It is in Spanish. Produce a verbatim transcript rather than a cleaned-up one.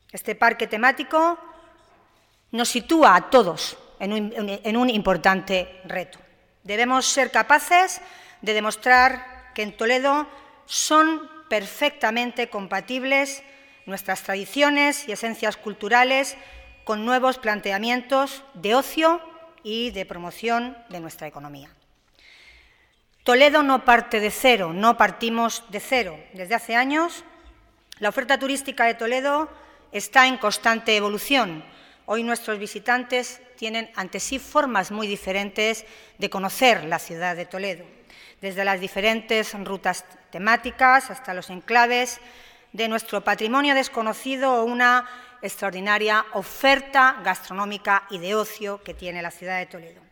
Este parque temático nos sitúa a todos en un, en un importante reto. Debemos ser capaces de demostrar que en Toledo son perfectamente compatibles nuestras tradiciones y esencias culturales con nuevos planteamientos de ocio y de promoción de nuestra economía. Toledo no parte de cero, no partimos de cero. Desde hace años, la oferta turística de Toledo está en constante evolución. Hoy nuestros visitantes tienen ante sí formas muy diferentes de conocer la ciudad de Toledo, desde las diferentes rutas temáticas hasta los enclaves de nuestro patrimonio desconocido o una extraordinaria oferta gastronómica y de ocio que tiene la ciudad de Toledo.